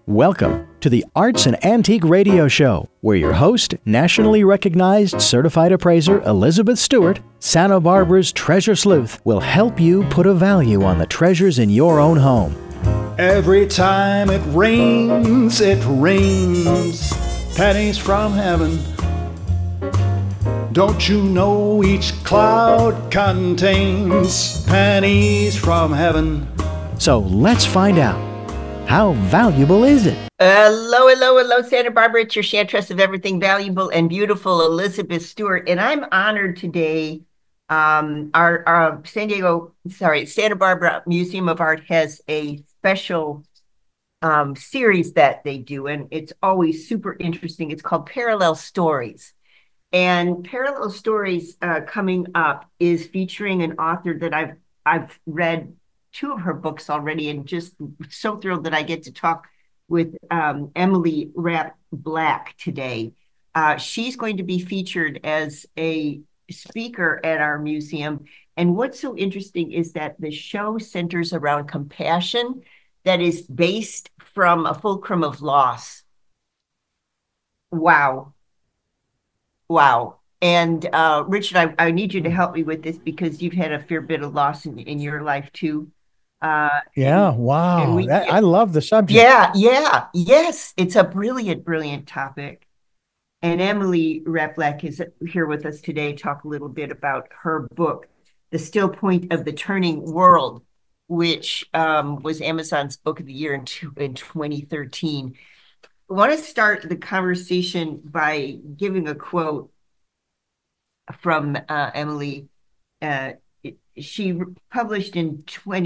Welcome to the Arts and Antique Radio Show, where your host, nationally recognized certified appraiser Elizabeth Stewart, Santa Barbara's treasure sleuth, will help you put a value on the treasures in your own home. Every time it rains, pennies from heaven. Don't you know each cloud contains pennies from heaven? So let's find out. How valuable is it? Hello, Santa Barbara. It's your chantress of everything valuable and beautiful, Elizabeth Stewart. And I'm honored today. Our Santa Barbara Museum of Art has a special series that they do, and it's always super interesting. It's called Parallel Stories. And Parallel Stories coming up is featuring an author that I've read two of her books already, and just so thrilled that I get to talk with Emily Rapp Black today. She's going to be featured as a speaker at our museum. And what's so interesting is that the show centers around compassion that is based from a fulcrum of loss. Wow. And Richard, I need you to help me with this because you've had a fair bit of loss in your life too. Wow. I love the subject. Yes. It's a brilliant topic. And Emily Rapp Black is here with us today to talk a little bit about her book, The Still Point of the Turning World, which was Amazon's Book of the Year in 2013. I want to start the conversation by giving a quote from Emily. She published in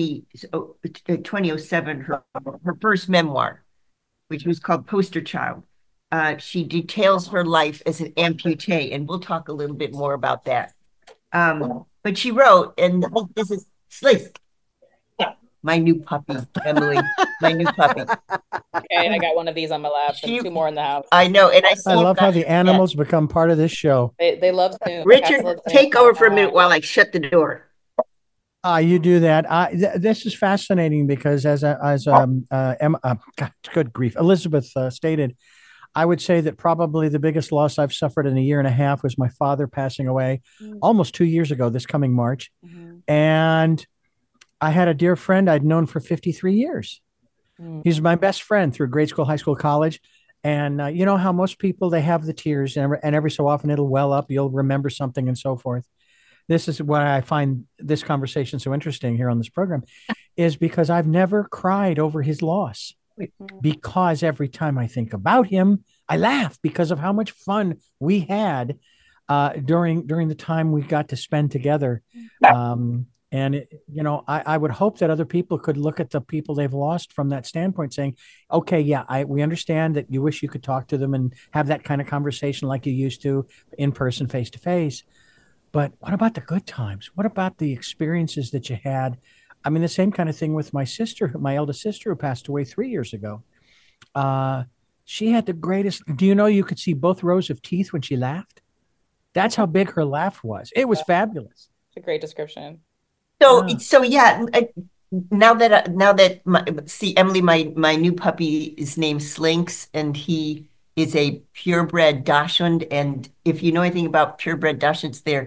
2007 her first memoir, which was called Poster Child. She details her life as an amputee, and we'll talk a little bit more about that. But she wrote, and this is Slick, my new puppy, Emily, my new puppy. Okay, I got one of these on my lap and two more in the house. I know, and I love how the animals become part of this show. They love Zoom. Richard, take over for a minute while I shut the door. You do that. This is fascinating because as good grief, Elizabeth stated, I would say that probably the biggest loss I've suffered in a year and a half was my father passing away almost 2 years ago, this coming March. And I had a dear friend I'd known for 53 years. He's my best friend through grade school, high school, college. And you know how most people, they have the tears and every so often it'll well up. You'll remember something and so forth. This is why I find this conversation so interesting here on this program, is because I've never cried over his loss. Because every time I think about him, I laugh because of how much fun we had during the time we got to spend together. I would hope that other people could look at the people they've lost from that standpoint, saying, okay, yeah, we understand that you wish you could talk to them and have that kind of conversation like you used to in person, face to face. But what about the good times? What about the experiences that you had? I mean, the same kind of thing with my sister, my eldest sister, who passed away 3 years ago. She had the greatest. Do you know you could see both rows of teeth when she laughed? That's how big her laugh was. It was fabulous. It's a great description. So yeah. Now that Emily, my new puppy is named Slinks, and he is a purebred Dachshund. And if you know anything about purebred Dachshunds, they're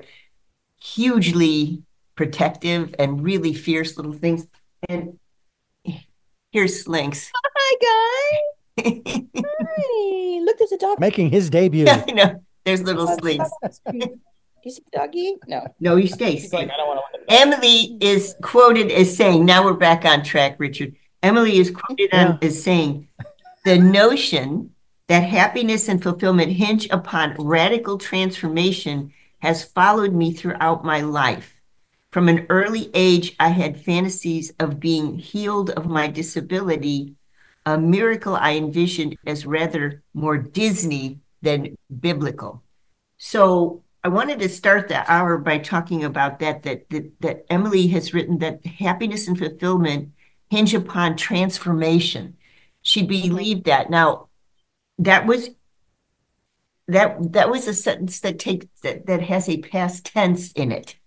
hugely protective and really fierce little things. And here's Slinks. Hi, guys. Hi. Look, there's a dog making his debut. Yeah, I know. There's little Slinks. You see doggy? No, you stay. Like, I don't want to. Emily is quoted as saying, now we're back on track, Richard. Emily is quoted as saying, the notion that happiness and fulfillment hinge upon radical transformation has followed me throughout my life. From an early age, I had fantasies of being healed of my disability, a miracle I envisioned as rather more Disney than biblical. So I wanted to start the hour by talking about that Emily has written that happiness and fulfillment hinge upon transformation. She believed that. Now, that was a sentence that has a past tense in it.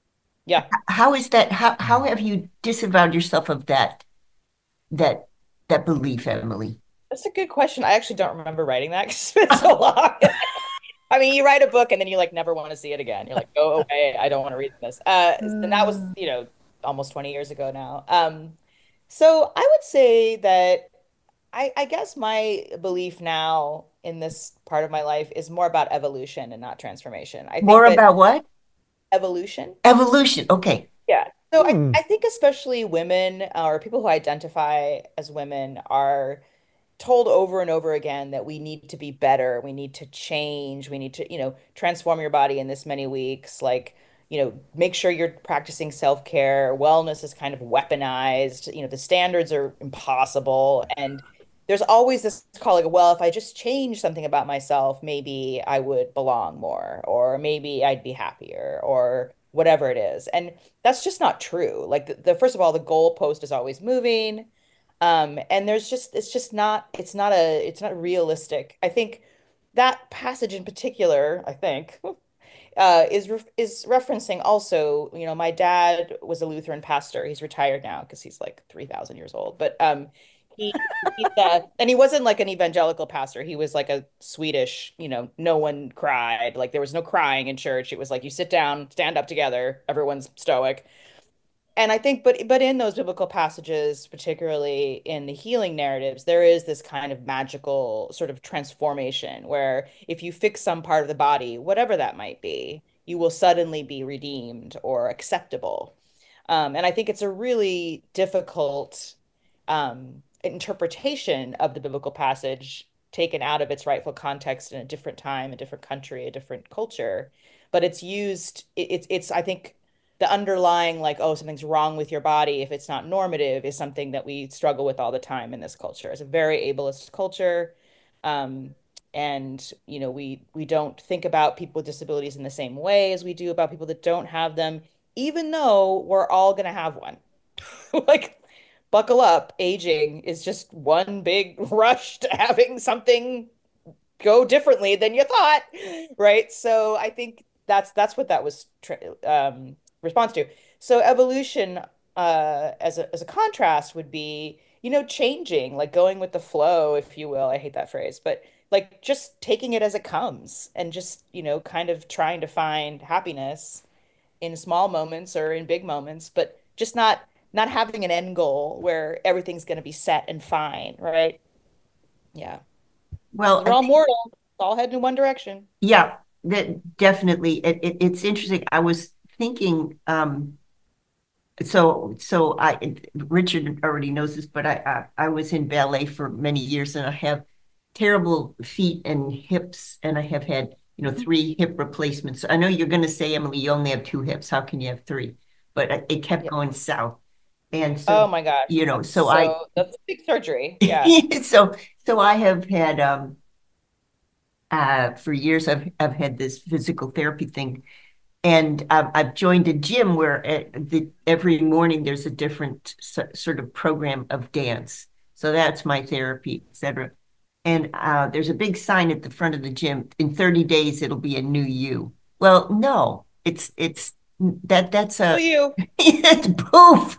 Yeah. How is that? How have you disavowed yourself of that that belief, Emily? That's a good question. I actually don't remember writing that because it's been so long. I mean, you write a book and then you like never want to see it again. You're like, go away. I don't want to read this. And that was, almost 20 years ago now. So I would say that I guess my belief now in this part of my life is more about evolution and not transformation. I think More that about what? evolution. Evolution. Okay. Yeah. So I think especially women or people who identify as women are told over and over again that we need to be better, we need to change, we need to, transform your body in this many weeks, like, make sure you're practicing self-care. Wellness is kind of weaponized, the standards are impossible. And there's always this call like, well, if I just change something about myself, maybe I would belong more, or maybe I'd be happier, or whatever it is. And that's just not true. Like the first of all, the goalpost is always moving. And it's not realistic. I think that passage in particular, I think, is referencing also, my dad was a Lutheran pastor. He's retired now because he's like 3,000 years old. But he and he wasn't like an evangelical pastor. He was like a Swedish, no one cried. Like there was no crying in church. It was like you sit down, stand up together, everyone's stoic. And I think, but in those biblical passages, particularly in the healing narratives, there is this kind of magical sort of transformation where if you fix some part of the body, whatever that might be, you will suddenly be redeemed or acceptable. And I think it's a really difficult interpretation of the biblical passage taken out of its rightful context in a different time, a different country, a different culture. But it's used, it's I think, the underlying like, oh, something's wrong with your body if it's not normative is something that we struggle with all the time in this culture. It's a very ableist culture. And we don't think about people with disabilities in the same way as we do about people that don't have them, even though we're all gonna have one. Like, buckle up, aging is just one big rush to having something go differently than you thought, right? So I think that's what that was response to. So evolution, as a contrast, would be, changing, like going with the flow, if you will. I hate that phrase, but like just taking it as it comes and just, kind of trying to find happiness in small moments or in big moments, but just not having an end goal where everything's going to be set and fine, right? Yeah. Well, We're all mortal, all heading in one direction. Yeah, that definitely. It's interesting. I was thinking, Richard already knows this, but I was in ballet for many years, and I have terrible feet and hips, and I have had 3 hip replacements. I know you're going to say, Emily, you only have 2 hips. How can you have 3? But it kept going south, and so Oh my gosh. so That's big surgery. Yeah. so I have had for years I've had this physical therapy thing. And I've joined a gym where every morning there's a different sort of program of dance. So that's my therapy, etc. And there's a big sign at the front of the gym. In 30 days, it'll be a new you. Well, no, that's a You. it's poof.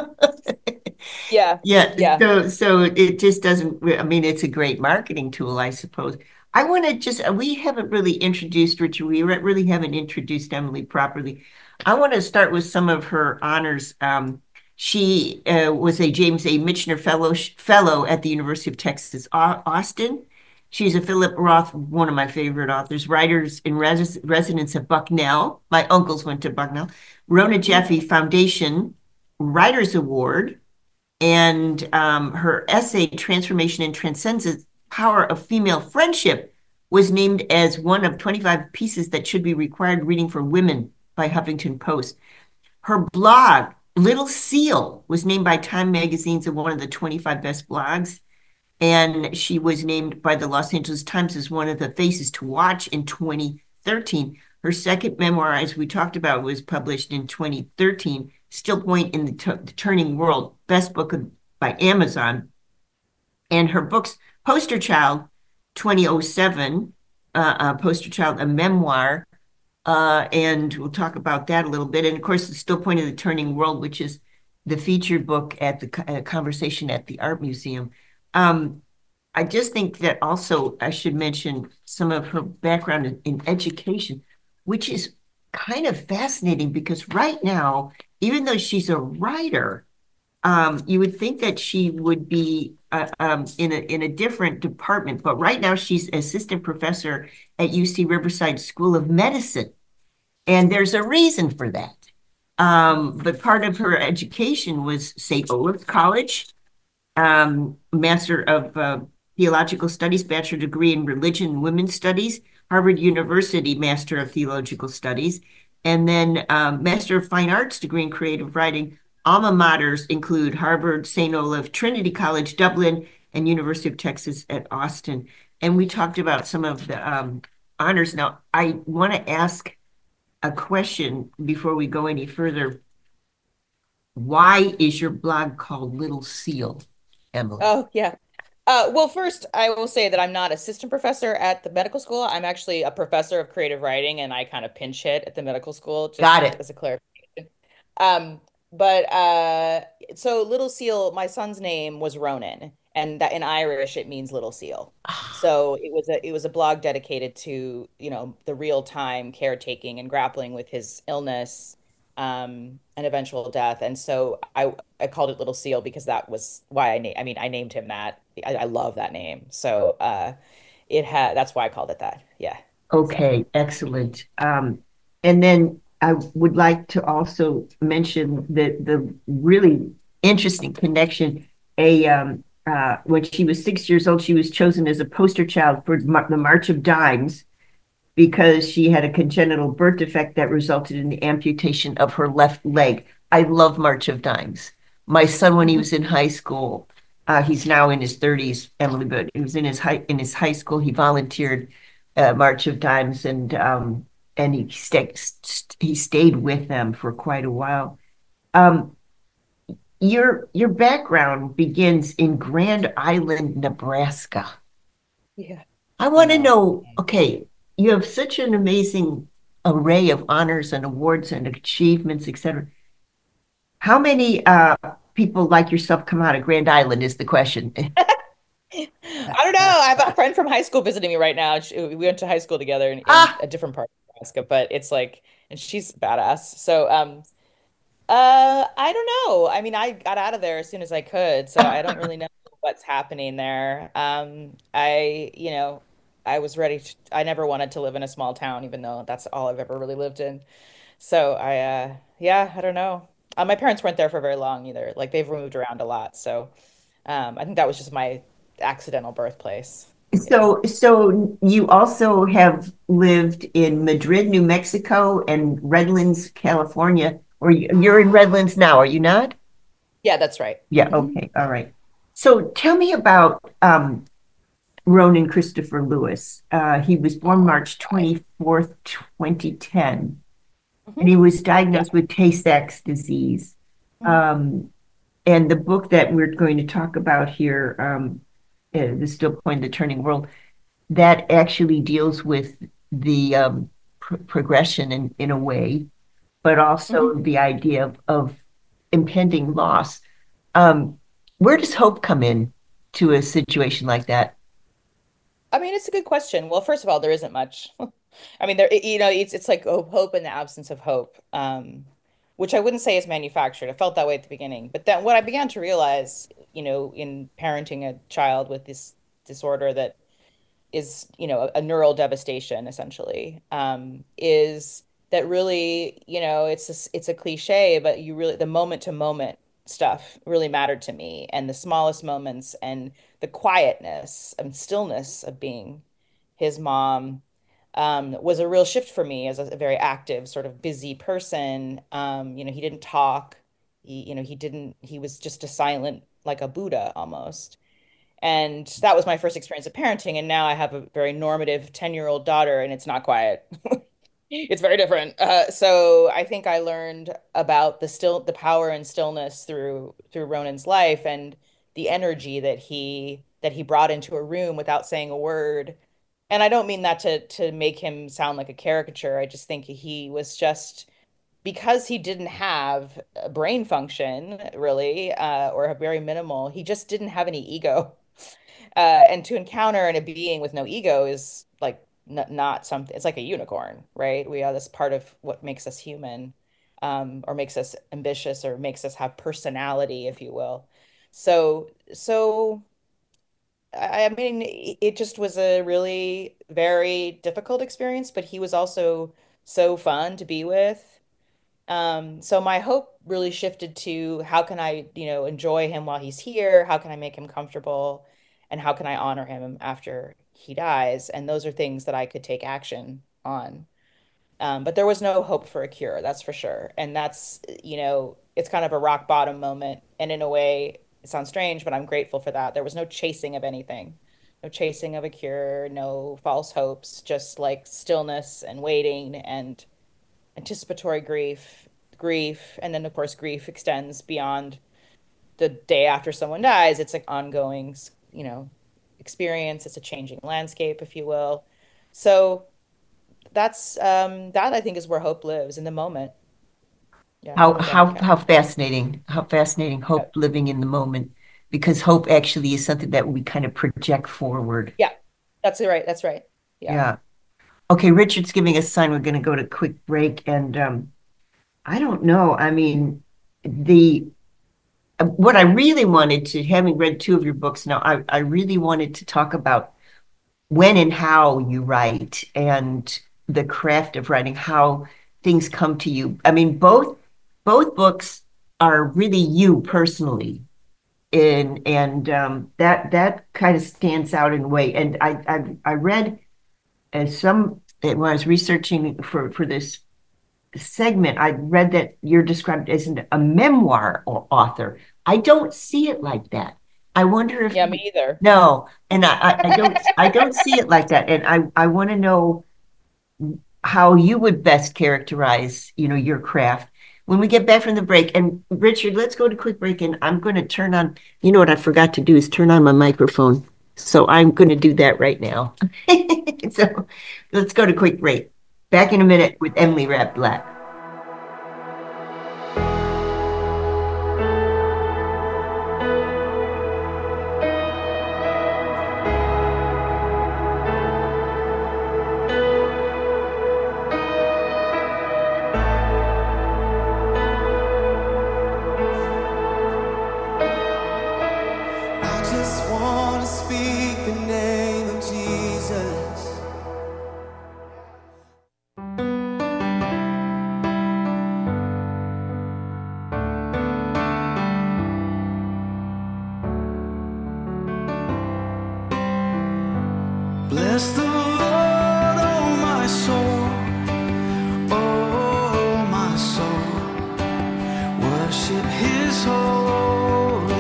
Yeah. Yeah. Yeah. So it just doesn't. I mean, it's a great marketing tool, I suppose. I want to we haven't really introduced Richard. We really haven't introduced Emily properly. I want to start with some of her honors. She was a James A. Michener fellow at the University of Texas, Austin. She's a Philip Roth, one of my favorite authors, writers in residence at Bucknell. My uncles went to Bucknell. Rona Jaffe Foundation Writers Award, and her essay, Transformation and Transcendence, Power of Female Friendship, was named as one of 25 pieces that should be required reading for women by Huffington Post. Her blog, Little Seal, was named by Time Magazine as one of the 25 best blogs. And she was named by the Los Angeles Times as one of the faces to watch in 2013. Her second memoir, as we talked about, was published in 2013, Still Point in the Turning World, best book by Amazon. And her books, Poster Child, 2007, Poster Child, a memoir, and we'll talk about that a little bit. And of course, the Still Point of the Turning World, which is the featured book at the conversation at the Art Museum. Um, I just think that also I should mention some of her background in education, which is kind of fascinating because right now, even though she's a writer, you would think that she would be in a different department, but right now she's assistant professor at UC Riverside School of Medicine, and there's a reason for that. But part of her education was St. Olaf College, Master of Theological Studies, Bachelor degree in Religion and Women's Studies, Harvard University Master of Theological Studies, and then Master of Fine Arts degree in Creative Writing. Alma maters include Harvard, St. Olaf, Trinity College, Dublin, and University of Texas at Austin. And we talked about some of the honors. Now, I want to ask a question before we go any further. Why is your blog called Little Seal, Emily? Oh, yeah. Well, first, I will say that I'm not assistant professor at the medical school. I'm actually a professor of creative writing, and I kind of pinch hit at the medical school, Got just it. as a clarification. Um, but so Little Seal, my son's name was Ronan, and that in Irish it means little seal. So it was a blog dedicated to, the real time caretaking and grappling with his illness, and eventual death. And so I called it Little Seal because that was why I named him that. I love that name. So that's why I called it that. Yeah. So Okay, excellent. And then I would like to also mention the really interesting connection. When she was 6 years old, she was chosen as a poster child for the March of Dimes because she had a congenital birth defect that resulted in the amputation of her left leg. I love March of Dimes. My son, when he was in high school, he's now in his 30s, Emily, but he was in his high school. He volunteered March of Dimes, and he stayed with them for quite a while. Um, your background begins in Grand Island, Nebraska. yeah, I I want to know. know, okay, you have such an amazing array of honors and awards and achievements, etc. How many people like yourself come out of Grand Island is the question. I don't know. I have a friend from high school visiting me right now. We went to high school together in Ah, a different part of Nebraska, but it's like, and she's badass. So, I don't know. I mean, I got out of there as soon as I could, so I don't really know what's happening there. I was ready I never wanted to live in a small town, even though that's all I've ever really lived in. So yeah, I don't know. My parents weren't there for very long either. Like they've moved around a lot, so I think that was just my accidental birthplace. Yeah. so you also have lived in Madrid, New Mexico, and Redlands, California, or you're in Redlands now, are you not? Yeah, that's right. Yeah, Mhm. okay, all right. So tell me about Ronan Christopher Lewis. He was born Oh, March God. 24th, 2010, and Mhm. he was Yeah. diagnosed with Tay-Sachs disease. Mhm. Um, and the book that we're going to talk about here, The Still Point, The Turning World, that actually deals with the progression in a way, but also Mhm. the idea of impending loss. Um, where does hope come in to a situation like that? I mean, it's a good question. Well, first of all, there isn't much. I mean, it's like hope in the absence of hope, which I wouldn't say is manufactured. I felt that way at the beginning, but then what I began to realize, in parenting a child with this disorder that is, a neural devastation essentially, is that really, it's a cliche, but you really the moment to moment stuff really mattered to me, and the smallest moments and the quietness and stillness of being his mom was a real shift for me as a very active, sort of busy person. He didn't talk. He was just a silent, like a Buddha almost. And that was my first experience of parenting. And now I have a very normative 10-year-old daughter, and it's not quiet. It's very different. So I think I learned about the power and stillness through Ronan's life, and the energy that he brought into a room without saying a word. And I don't mean that to make him sound like a caricature. I just think he was just, because he didn't have a brain function really, or a very minimal, he just didn't have any ego. And to encounter in a being with no ego is like not something, it's like a unicorn, right? We are this part of what makes us human, or makes us ambitious, or makes us have personality, if you will. So I mean, it just was a really very difficult experience, but he was also so fun to be with. So my hope really shifted to how can I, enjoy him while he's here? How can I make him comfortable? And how can I honor him after he dies? And those are things that I could take action on. But there was no hope for a cure, that's for sure. And that's, it's kind of a rock bottom moment. And in a way, it sounds strange, but I'm grateful for that. There was no chasing of anything, no chasing of a cure, no false hopes, just like stillness and waiting and anticipatory grief. And then, of course, grief extends beyond the day after someone dies. It's an ongoing, experience. It's a changing landscape, if you will. So that I think is where hope lives, in the moment. Yeah, How no doubt, how Kat. how fascinating. How fascinating, hope living in the moment, because hope actually is something that we kind of project forward. Yeah, that's right. That's right. Yeah. Yeah. Okay, Richard's giving us a sign. We're going to go to a quick break, and I don't know. I mean, the what I really wanted to, having read two of your books now, I really wanted to talk about when and how you write and the craft of writing, how things come to you. I mean, both books are really you personally, and that kind of stands out in a way. And I read when I was researching for this segment, I read that you're described as a memoir author. I don't see it like that. I wonder if Yeah, me either. no, and I don't see it like that. And I want to know how you would best characterize, your craft when we get back from the break. And Richard, let's go to quick break, and I'm going to turn on, what I forgot to do is turn on my microphone. So I'm going to do that right now. So let's go to quick break. Back in a minute with Emily Rapp Black. I just want to speak the name of Jesus. Bless the Lord, oh my soul, oh my soul. Worship his holy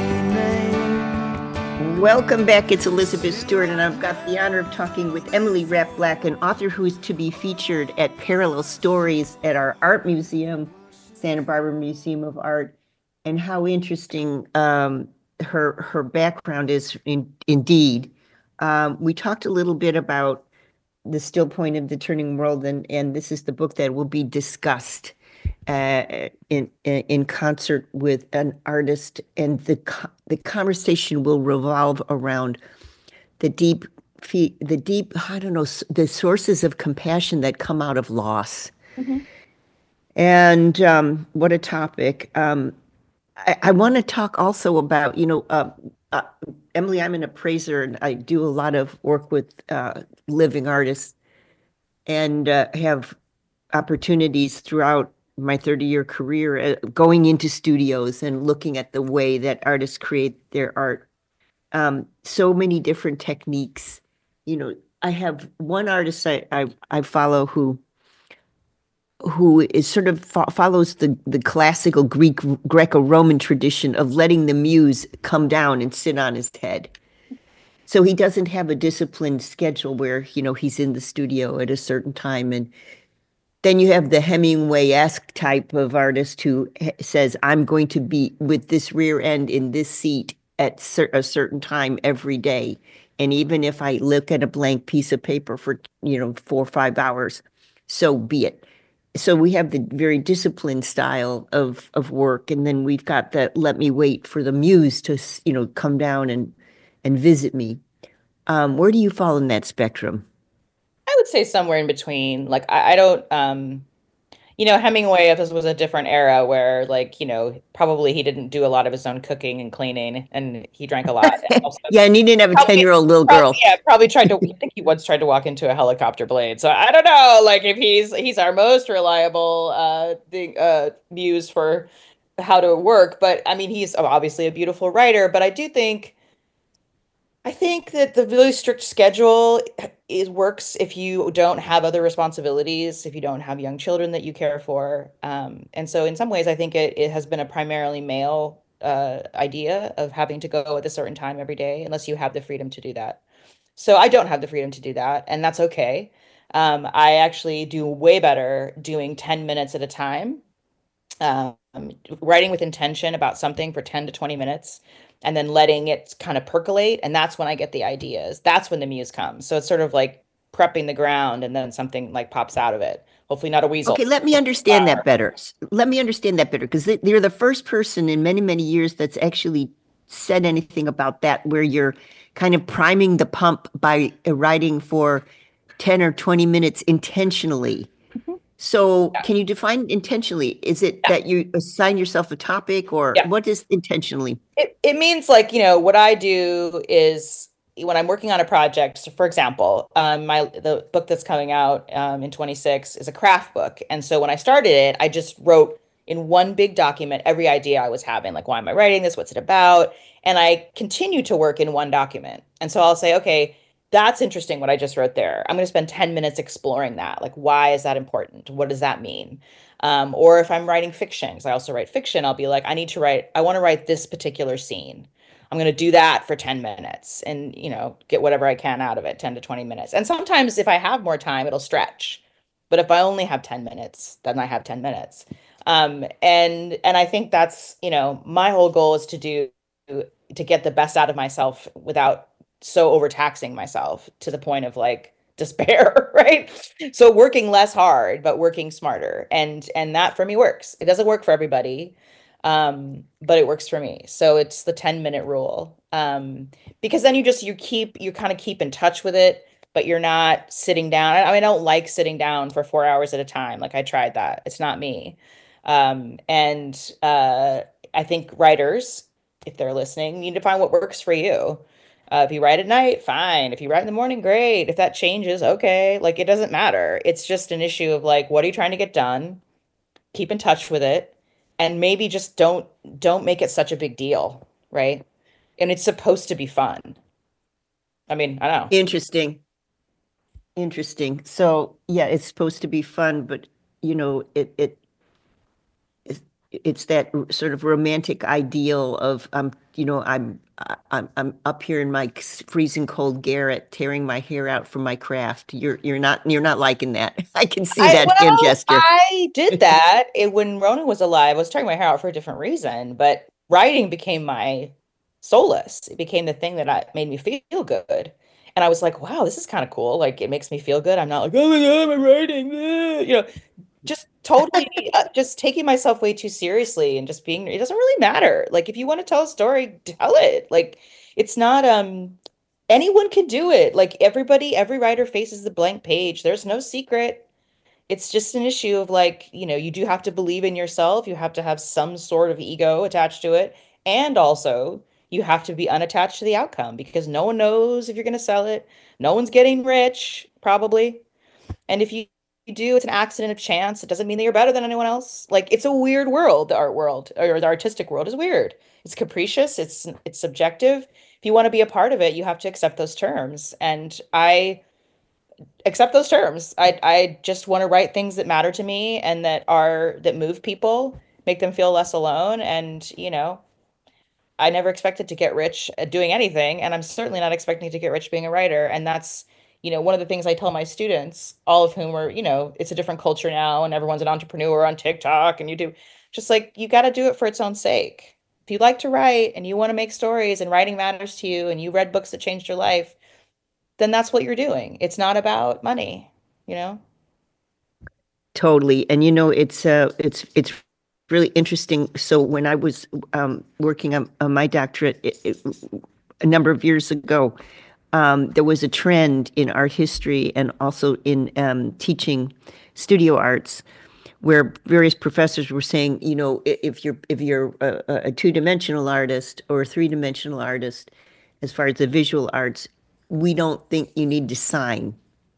name. Welcome back. It's Elizabeth Stewart, and I've got the honor of talking with Emily Rapp Black, an author who is to be featured at Parallel Stories at our art museum, Santa Barbara Museum of Art. And how interesting her background is indeed. We talked a little bit about the still point of the turning world, and this is the book that will be discussed in concert with an artist, and the conversation will revolve around the deep I don't know, the sources of compassion that come out of loss. Mm-hmm. And what a topic. I want to talk also about, Emily, I'm an appraiser, and I do a lot of work with living artists, and have opportunities throughout my 30-year career going into studios and looking at the way that artists create their art. So many different techniques. I have one artist I follow who is sort of follows the classical Greco-Roman tradition of letting the muse come down and sit on his head. So he doesn't have a disciplined schedule where, he's in the studio at a certain time. And then you have the Hemingway-esque type of artist who says, I'm going to be with this rear end in this seat at a certain time every day. And even if I look at a blank piece of paper for, 4 or 5 hours, so be it. So we have the very disciplined style of work, and then we've got that let me wait for the muse to come down and and visit me. Where do you fall in that spectrum? I would say somewhere in between. Like I don't Hemingway, this was a different era where, like, probably he didn't do a lot of his own cooking and cleaning, and he drank a lot. And also, Yeah, and he didn't have a 10-year-old little girl. Yeah, probably tried to. I think he once tried to walk into a helicopter blade. So I don't know, like, if he's our most reliable muse for how to work. But I mean, he's obviously a beautiful writer. But I think that the really strict schedule works if you don't have other responsibilities, if you don't have young children that you care for. And so in some ways, I think it has been a primarily male idea of having to go at a certain time every day, unless you have the freedom to do that. So I don't have the freedom to do that, and that's okay. I actually do way better doing 10 minutes at a time, um, writing with intention about something for 10 to 20 minutes and then letting it kind of percolate. And that's when I get the ideas. That's when the muse comes. So it's sort of like prepping the ground and then something like pops out of it. Hopefully not a weasel. Okay, let me understand that better. Let me understand that better, because you're the first person in many, many years that's actually said anything about that, where you're kind of priming the pump by writing for 10 or 20 minutes intentionally. So can you define intentionally? Is it that you assign yourself a topic, or what is intentionally? It means, like, what I do is when I'm working on a project. So for example, the book that's coming out in 26 is a craft book. And so when I started it, I just wrote in one big document every idea I was having, like, why am I writing this? What's it about? And I continue to work in one document. And so I'll say, okay, that's interesting what I just wrote there. I'm going to spend 10 minutes exploring that. Like, why is that important? What does that mean? Or if I'm writing fiction, because I also write fiction, I'll be like, I want to write this particular scene. I'm going to do that for 10 minutes and, get whatever I can out of it, 10 to 20 minutes. And sometimes if I have more time, it'll stretch. But if I only have 10 minutes, then I have 10 minutes. And I think that's, my whole goal is to get the best out of myself without so overtaxing myself to the point of, like, despair, right? So working less hard, but working smarter. And that for me works. It doesn't work for everybody, but it works for me. So it's the 10-minute rule. Because then you kind of keep in touch with it, but you're not sitting down. I don't like sitting down for 4 hours at a time. Like, I tried that. It's not me. I think writers, if they're listening, need to find what works for you. If you write at night, fine. If you write in the morning, great. If that changes, okay. Like, it doesn't matter. It's just an issue of, like, what are you trying to get done? Keep in touch with it, and maybe just don't make it such a big deal, right? And it's supposed to be fun. I mean, I don't know. Interesting. So yeah, it's supposed to be fun, but it's that sort of romantic ideal of I'm up here in my freezing cold garret tearing my hair out for my craft. You're not liking that. I can see that hand gesture. I did that when Rona was alive. I was tearing my hair out for a different reason, but writing became my solace. It became the thing that made me feel good. And I was like, wow, this is kind of cool. Like, it makes me feel good. I'm not like, oh my God, I'm writing. Just totally just taking myself way too seriously and just being, it doesn't really matter. Like, if you want to tell a story, tell it. Like, it's not anyone can do it. Like, every writer faces the blank page. There's no secret. It's just an issue of, like, you do have to believe in yourself. You have to have some sort of ego attached to it. And also you have to be unattached to the outcome, because no one knows if you're going to sell it. No one's getting rich, probably. And if you do, it's an accident of chance. It doesn't mean that you're better than anyone else. Like, it's a weird world. The art world, or the artistic world, is weird. It's capricious. It's subjective. If you want to be a part of it, you have to accept those terms. And I accept those terms. I just want to write things that matter to me and that move people, make them feel less alone. And, I never expected to get rich at doing anything, and I'm certainly not expecting to get rich being a writer. And that's, one of the things I tell my students, all of whom are, it's a different culture now, and everyone's an entrepreneur on TikTok and YouTube. Just, like, you got to do it for its own sake. If you like to write and you want to make stories and writing matters to you and you read books that changed your life, then that's what you're doing. It's not about money, Totally. And it's really interesting. So when I was working on my doctorate, a number of years ago, there was a trend in art history and also in teaching studio arts where various professors were saying, if you're a two-dimensional artist or a three-dimensional artist, as far as the visual arts, we don't think you need to sign.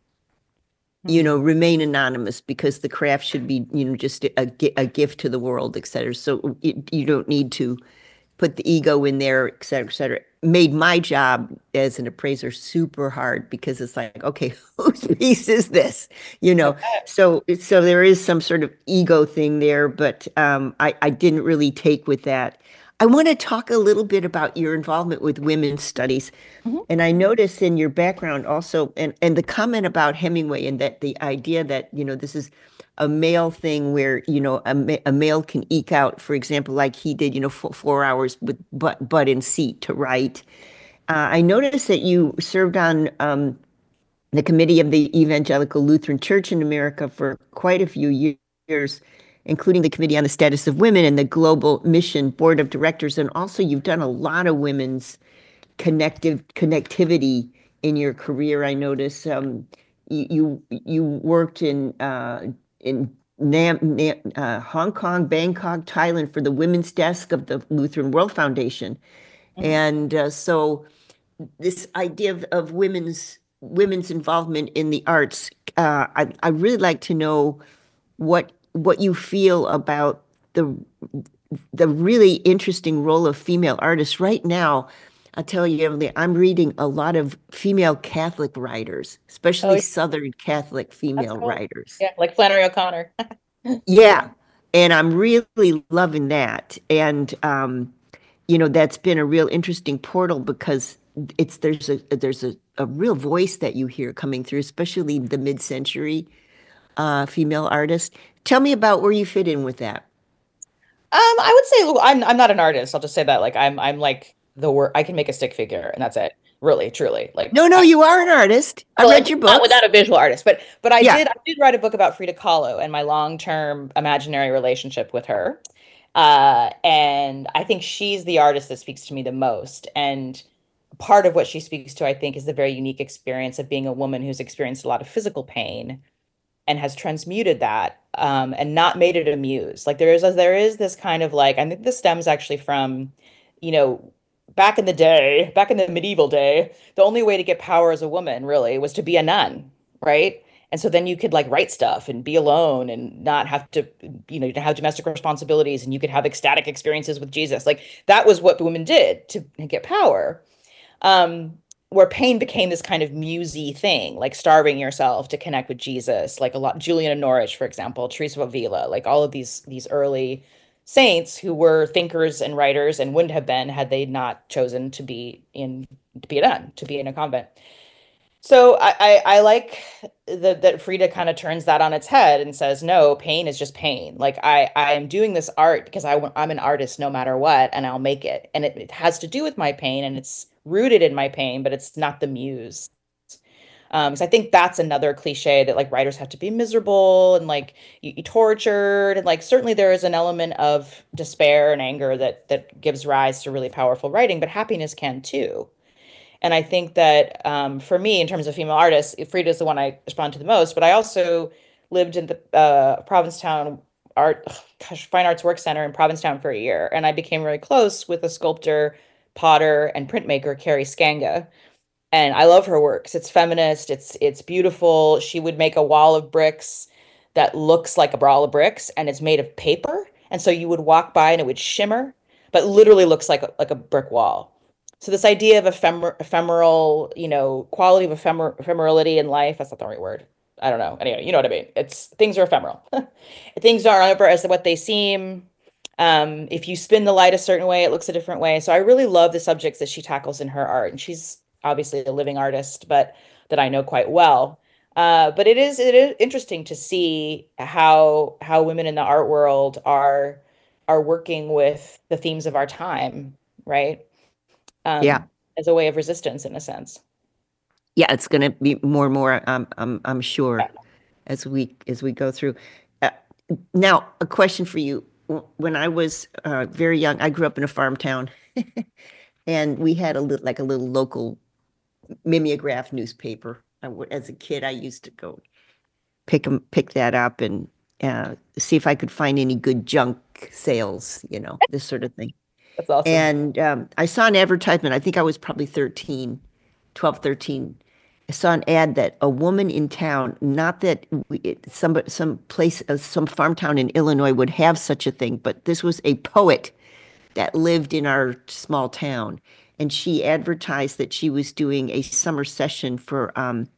Remain anonymous because the craft should be, just a gift to the world, et cetera. So you don't need to put the ego in there, et cetera, et cetera. Made my job as an appraiser super hard because it's like, okay, whose piece is this? So there is some sort of ego thing there, but I didn't really take with that. I want to talk a little bit about your involvement with women's studies. And I noticed in your background also, and the comment about Hemingway and that the idea that, this is a male thing where, a male can eke out, for example, like he did, 4 hours with butt in seat to write. I noticed that you served on the committee of the Evangelical Lutheran Church in America for quite a few years, including the Committee on the Status of Women and the Global Mission Board of Directors. And also you've done a lot of women's connectivity in your career. I noticed you worked in Hong Kong, Bangkok, Thailand for the women's desk of the Lutheran World Foundation. And so this idea of women's involvement in the arts, I really like to know what you feel about the really interesting role of female artists right now. I'll tell you, Emily, I'm reading a lot of female Catholic writers, especially Southern Catholic female writers. Yeah, like Flannery O'Connor. Yeah, and I'm really loving that. And that's been a real interesting portal because there's a real voice that you hear coming through, especially the mid-century female artist. Tell me about where you fit in with that. I would say I'm not an artist. I'll just say that. Like I'm like the work. I can make a stick figure, and that's it. Really, truly. Like no, you are an artist. I read your book. Not without a visual artist, but I did write a book about Frida Kahlo and my long-term imaginary relationship with her. And I think she's the artist that speaks to me the most. And part of what she speaks to, I think, is the very unique experience of being a woman who's experienced a lot of physical pain and has transmuted that and not made it a muse. Like there is this kind of like, I think this stems actually from, back in the medieval day, the only way to get power as a woman really was to be a nun, right? And so then you could like write stuff and be alone and not have to, have domestic responsibilities, and you could have ecstatic experiences with Jesus. Like that was what women did to get power. Where pain became this kind of musy thing, like starving yourself to connect with Jesus, like a lot, Julian of Norwich, for example, Teresa of Avila, like all of these early saints who were thinkers and writers and wouldn't have been had they not chosen to be a nun, to be in a convent. So I like that Frida kind of turns that on its head and says, no, pain is just pain. Like I am doing this art because I'm an artist no matter what, and I'll make it. And it has to do with my pain, and it's rooted in my pain, but it's not the muse. Because I think that's another cliche that like writers have to be miserable and like you tortured, and like certainly there is an element of despair and anger that gives rise to really powerful writing, but happiness can too. And I think that for me, in terms of female artists, Frida is the one I respond to the most. But I also lived in the Provincetown Fine Arts Work Center in Provincetown for a year, and I became really close with a sculptor, potter, and printmaker, Carrie Skanga. And I love her works. It's feminist. It's beautiful. She would make a wall of bricks that looks like a wall of bricks, and it's made of paper. And so you would walk by and it would shimmer, but literally looks like a brick wall. So this idea of ephemeral, quality of ephemerality in life, that's not the right word. I don't know. Anyway, you know what I mean? Things are ephemeral. Things are never as what they seem. If you spin the light a certain way, it looks a different way. So I really love the subjects that she tackles in her art. And she's obviously a living artist, but that I know quite well. But it is interesting to see how women in the art world are working with the themes of our time, right? As a way of resistance, in a sense. Yeah, it's going to be more and more. I'm sure, as we go through. Now, a question for you. When I was very young, I grew up in a farm town, and we had a little local mimeograph newspaper. As a kid, I used to go pick that up and see if I could find any good junk sales, this sort of thing. That's awesome. And I saw an advertisement. I think I was probably 12, 13. I saw an ad that a woman in town, not that some farm town in Illinois would have such a thing, but this was a poet that lived in our small town. And she advertised that she was doing a summer session for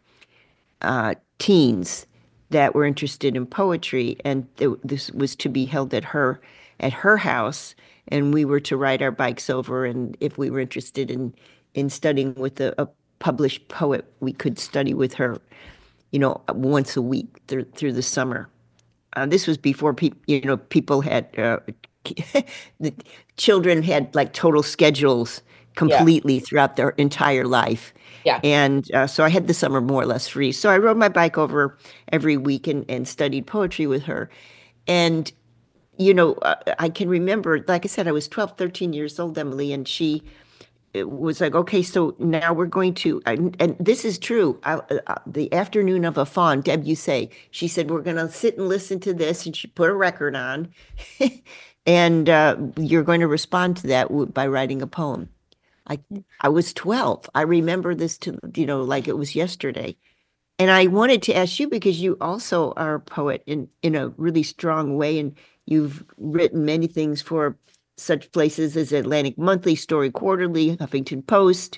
teens that were interested in poetry. And this was to be held at her house. And we were to ride our bikes over. And if we were interested in studying with a published poet, we could study with her, once a week through the summer. This was before people had the children had like total schedules completely throughout their entire life. Yeah. And so I had the summer more or less free. So I rode my bike over every week and studied poetry with her. And, I can remember, like I said, I was 12, 13 years old, Emily, and she was like, okay, so now we're going to, and this is true, the afternoon of a fawn, Deb, you say, she said, we're going to sit and listen to this, and she put a record on, and you're going to respond to that by writing a poem. I was 12. I remember this like it was yesterday. And I wanted to ask you, because you also are a poet in a really strong way, and you've written many things for such places as Atlantic Monthly, Story Quarterly, Huffington Post.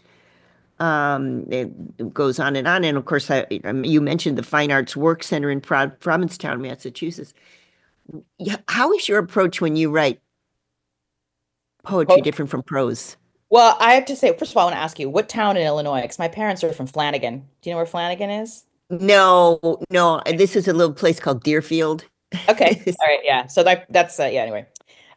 It goes on. And of course, you mentioned the Fine Arts Work Center in Provincetown, Massachusetts. How is your approach when you write poetry different from prose? Well, I have to say, first of all, I want to ask you, what town in Illinois? Because my parents are from Flanagan. Do you know where Flanagan is? No. This is a little place called Deerfield. Okay. All right. Yeah. So that's anyway.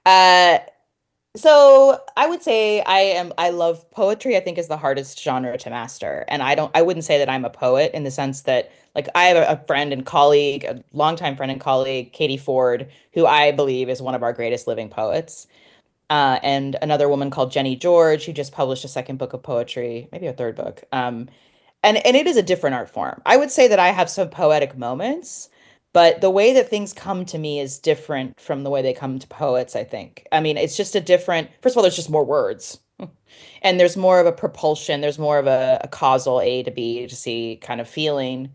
So I would say I love poetry. I think is the hardest genre to master. And I wouldn't say that I'm a poet in the sense that, like, I have a friend and colleague, a longtime friend and colleague, Katie Ford, who I believe is one of our greatest living poets. And another woman called Jenny George, who just published a second book of poetry, maybe a third book. And it is a different art form. I would say that I have some poetic moments, but the way that things come to me is different from the way they come to poets, I think. I mean, it's just first of all, there's just more words. And there's more of a propulsion. There's more of a causal A to B to C kind of feeling.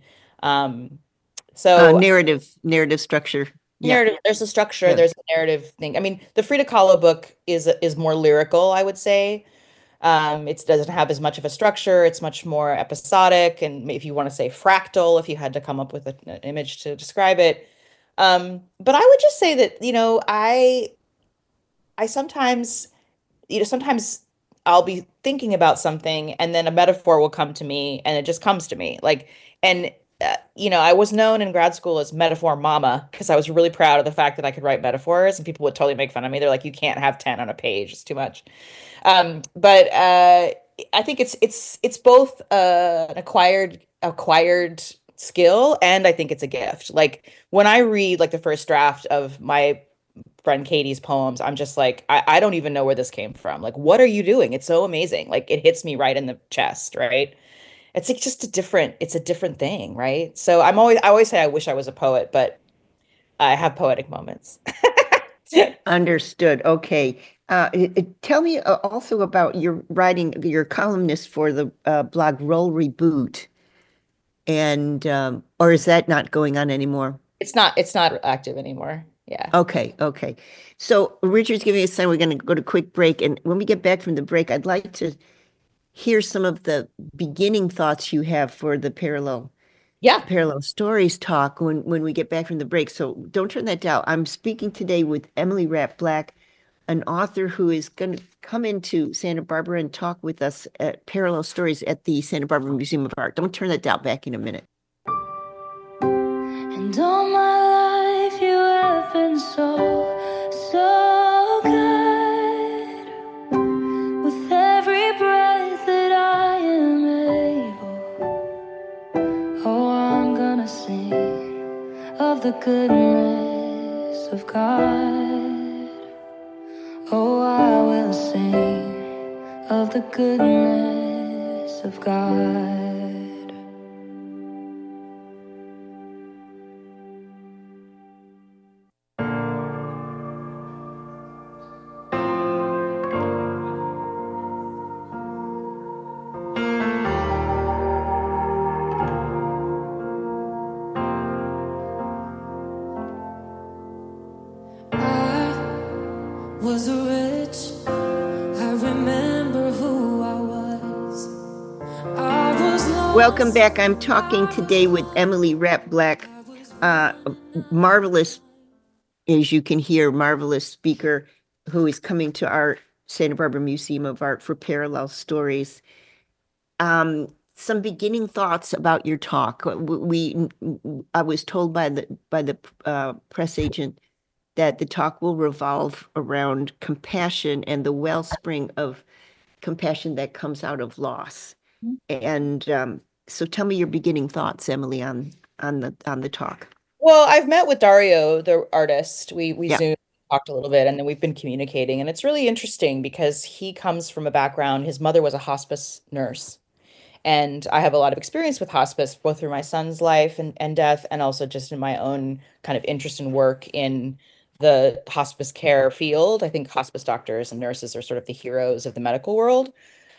So narrative structure. Narrative, there's a structure, there's a narrative thing. I mean, the Frida Kahlo book is more lyrical, I would say. It doesn't have as much of a structure. It's much more episodic, and if you want to say fractal, if you had to come up with an image to describe it. But I would just say that, I sometimes I'll be thinking about something and then a metaphor will come to me and it just comes to me. I was known in grad school as Metaphor Mama because I was really proud of the fact that I could write metaphors, and people would totally make fun of me. They're like, you can't have 10 on a page. It's too much. But I think it's both an acquired skill, and I think it's a gift. Like, when I read like the first draft of my friend Katie's poems, I'm just like, I don't even know where this came from. Like, what are you doing? It's so amazing. Like, it hits me right in the chest, right? It's like just it's a different thing, right? So I always say I wish I was a poet, but I have poetic moments. Understood. Okay. Tell me also about your writing, your columnist for the blog Roll Reboot, and or is that not going on anymore? It's not active anymore. Yeah. Okay. So Richard's giving us a sign. We're going to go to a quick break, and when we get back from the break, I'd like to hear some of the beginning thoughts you have for the parallel stories talk when we get back from the break. So don't turn that down. I'm speaking today with Emily Rapp Black, an author who is going to come into Santa Barbara and talk with us at Parallel Stories at the Santa Barbara Museum of Art. Don't turn that down. Back in a minute. And all my life you have been so good. With every breath that I am able, oh, I'm gonna sing of the goodness of God. Oh, I will sing of the goodness goodness of God. Was rich, I remember who I was. I was lost. Welcome back. I'm talking today with Emily Rapp Black, marvelous, as you can hear, marvelous speaker who is coming to our Santa Barbara Museum of Art for Parallel Stories. Some beginning thoughts about your talk. I was told by the press agent that the talk will revolve around compassion and the wellspring of compassion that comes out of loss. And so tell me your beginning thoughts, Emily, on the talk. Well, I've met with Dario, the artist. We Yeah. Zoomed, talked a little bit, and then we've been communicating. And it's really interesting because he comes from a background, his mother was a hospice nurse. And I have a lot of experience with hospice, both through my son's life and death, and also just in my own kind of interest and work in the hospice care field. I think hospice doctors and nurses are sort of the heroes of the medical world.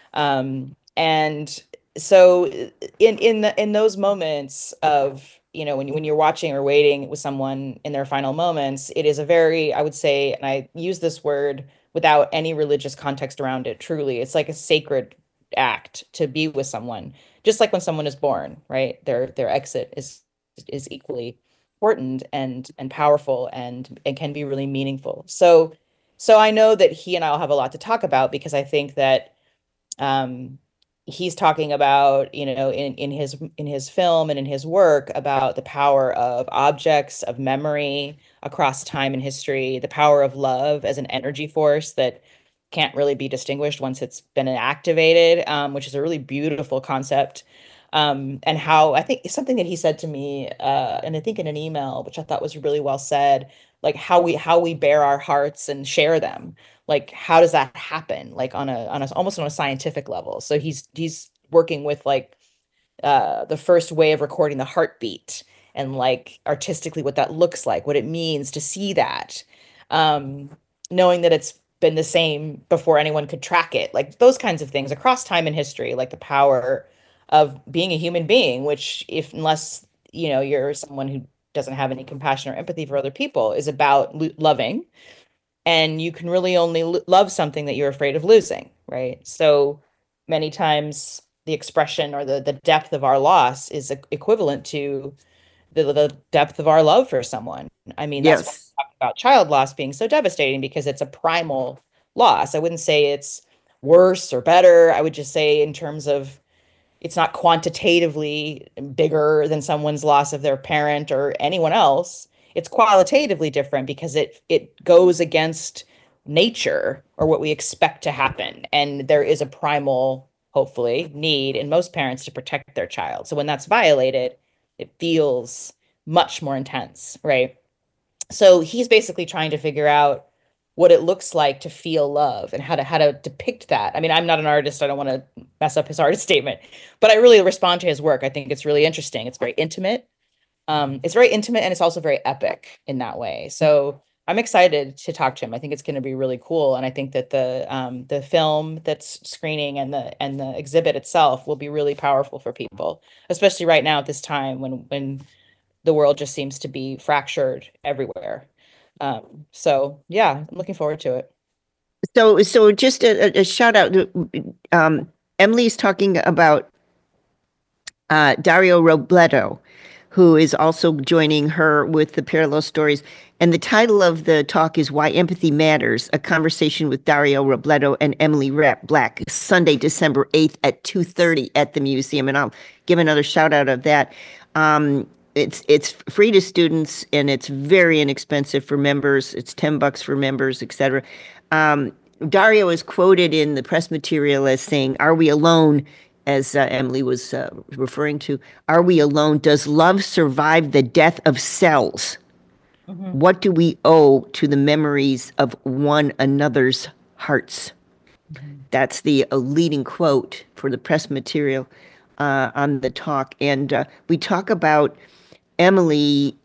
And so in those moments of, when you're watching or waiting with someone in their final moments, it is a very, I would say, and I use this word without any religious context around it, truly, it's like a sacred act to be with someone, just like when someone is born, right? Their exit is equally important and powerful and can be really meaningful. So I know that he and I'll have a lot to talk about because I think that he's talking about, in his film and in his work about the power of objects, of memory across time and history, the power of love as an energy force that can't really be distinguished once it's been activated, which is a really beautiful concept. And how I think something that he said to me, and I think in an email, which I thought was really well said, like how we bear our hearts and share them. Like, how does that happen? Like on a almost on a scientific level. So he's working with like the first way of recording the heartbeat and like artistically what that looks like, what it means to see that, knowing that it's been the same before anyone could track it, like those kinds of things across time and history, like the power of being a human being, which unless you're someone who doesn't have any compassion or empathy for other people, is about loving, and you can really only love something that you're afraid of losing, right? So many times the expression or the depth of our loss is equivalent to the depth of our love for someone. I mean, that's why we talk about child loss being so devastating, because it's a primal loss. I wouldn't say it's worse or better. I would just say in terms of it's not quantitatively bigger than someone's loss of their parent or anyone else. It's qualitatively different because it goes against nature or what we expect to happen. And there is a primal, hopefully, need in most parents to protect their child. So when that's violated, it feels much more intense, right? So he's basically trying to figure out what it looks like to feel love and how to depict that. I mean, I'm not an artist. I don't want to mess up his artist statement, but I really respond to his work. I think it's really interesting. It's very intimate. And it's also very epic in that way. So I'm excited to talk to him. I think it's going to be really cool. And I think that the film that's screening and the exhibit itself will be really powerful for people, especially right now at this time when the world just seems to be fractured everywhere. So yeah, I'm looking forward to it. So just a shout out. Emily's talking about Dario Robledo, who is also joining her with the Parallel Stories. And the title of the talk is Why Empathy Matters, a conversation with Dario Robledo and Emily Rapp Black, Sunday, December 8th at 2:30 at the museum. And I'll give another shout out of that. It's free to students and it's very inexpensive for members. It's $10 for members, etc. Dario is quoted in the press material as saying, "Are we alone?" As Emily was referring to, "Are we alone? Does love survive the death of cells? Mm-hmm. What do we owe to the memories of one another's hearts?" Mm-hmm. That's the leading quote for the press material on the talk. And we talk about Emily,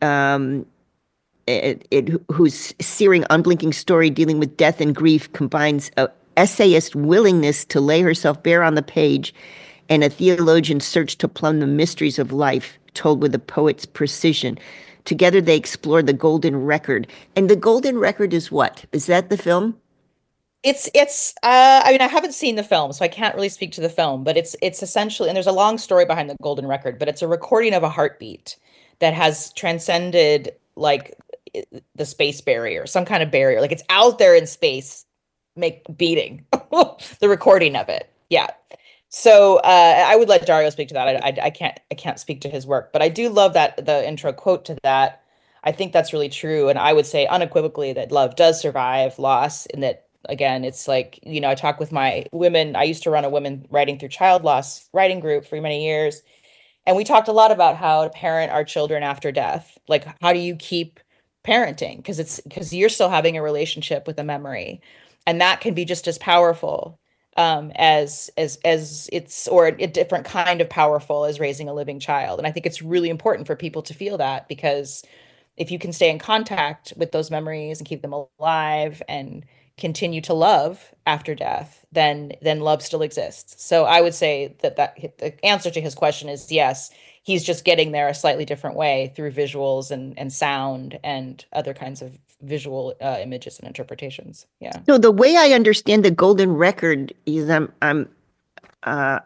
whose searing, unblinking story dealing with death and grief combines a essayist willingness to lay herself bare on the page and a theologian's search to plumb the mysteries of life, told with a poet's precision. Together they explore the golden record. And the golden record is what? Is that the film? It's I mean, I haven't seen the film, so I can't really speak to the film, but it's essentially, and there's a long story behind the golden record, but it's a recording of a heartbeat that has transcended like the space barrier, some kind of barrier. Like it's out there in space, beating the recording of it. Yeah. So I would let Dario speak to that. I can't speak to his work, but I do love that the intro quote to that. I think that's really true, and I would say unequivocally that love does survive loss. In that, again, it's like, you know, I talk with my women. I used to run a women writing through child loss writing group for many years, and we talked a lot about how to parent our children after death. Like, how do you keep parenting? Because you're still having a relationship with a memory, and that can be just as powerful as it's, or a different kind of powerful as raising a living child. And I think it's really important for people to feel that, because if you can stay in contact with those memories and keep them alive and continue to love after death, then love still exists. So I would say that the answer to his question is yes, he's just getting there a slightly different way through visuals and sound and other kinds of visual images and interpretations. Yeah. So the way I understand the golden record is I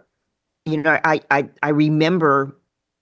remember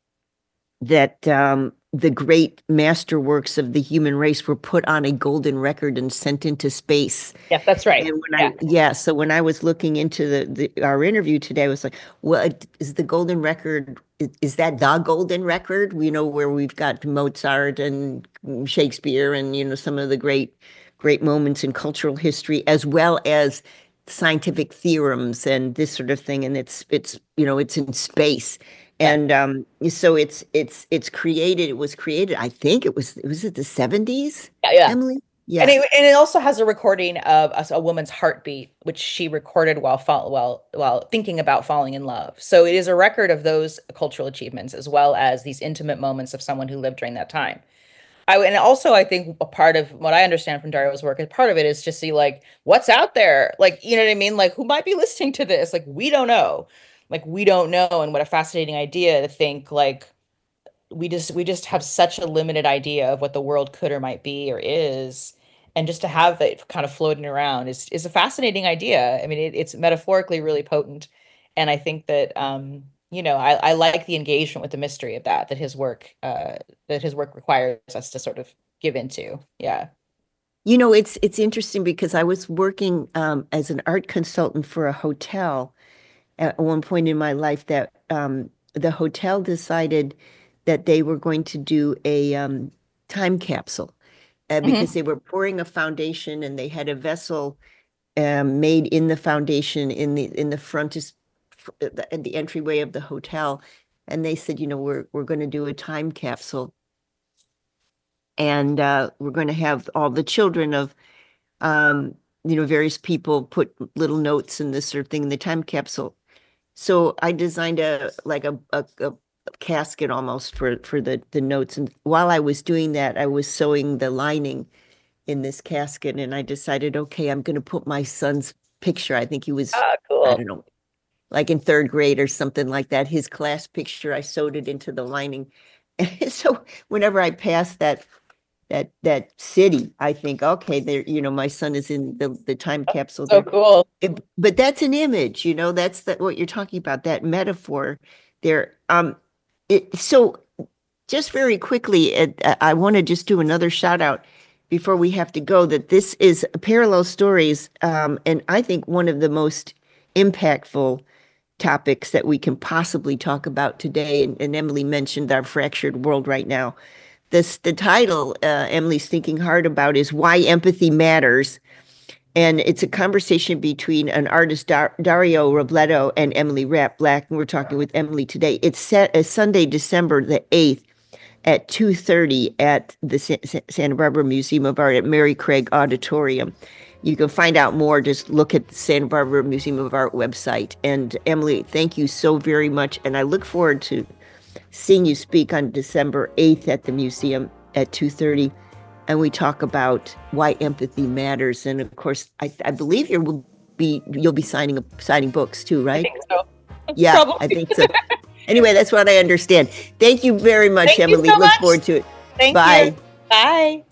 that the great masterworks of the human race were put on a golden record and sent into space. Yeah, that's right. And so when I was looking into our interview today, I was like, well, is the golden record, is that the golden record? You know, where we've got Mozart and Shakespeare and, you know, some of the great moments in cultural history, as well as scientific theorems and this sort of thing. And it's you know, it's in space. And so it was created, I think it was it the 70s? Yeah. Emily? Yeah. And it also has a recording of a woman's heartbeat, which she recorded while thinking about falling in love. So it is a record of those cultural achievements, as well as these intimate moments of someone who lived during that time. And also, I think a part of what I understand from Dario's work, part of it is to see like what's out there, like, you know what I mean? Like, who might be listening to this? Like, we don't know. And what a fascinating idea to think like we just have such a limited idea of what the world could or might be or is, and just to have it kind of floating around is a fascinating idea. I mean, it's metaphorically really potent, and I think that you know, I like the engagement with the mystery of that his work requires us to sort of give into. Yeah. You know, it's interesting because I was working as an art consultant for a hotel at one point in my life that the hotel decided that they were going to do a time capsule because they were pouring a foundation, and they had a vessel made in the foundation in the front at the entryway of the hotel. And they said, you know, we're going to do a time capsule, and we're going to have all the children of you know, various people put little notes and this sort of thing in the time capsule. So I designed a casket almost for the notes. And while I was doing that, I was sewing the lining in this casket. And I decided, okay, I'm going to put my son's picture. I think he was, cool. I don't know, like in third grade or something like that. His class picture, I sewed it into the lining. And so whenever I pass that city, I think, okay, there, you know, my son is in the time capsule. So cool. But that's an image, you know, that's what you're talking about, that metaphor there. So just very quickly, I want to just do another shout out before we have to go, that this is Parallel Stories. And I think one of the most impactful topics that we can possibly talk about today. And Emily mentioned our fractured world right now. The title Emily's thinking hard about is Why Empathy Matters. And it's a conversation between an artist, Dario Robledo, and Emily Rapp Black. And we're talking with Emily today. It's set as Sunday, December the 8th at 2:30 at the Santa Barbara Museum of Art at Mary Craig Auditorium. you can find out more. Just look at the Santa Barbara Museum of Art website. And Emily, thank you so very much. And I look forward to seeing you speak on December 8th at the museum at 2:30. And we talk about why empathy matters. And of course, I believe you'll be signing books too, right? I think so. Yeah, Probably. I think so. Anyway, that's what I understand. Thank you very much, Thank you Emily. so Look much. forward to it. Thank Bye. you. Bye.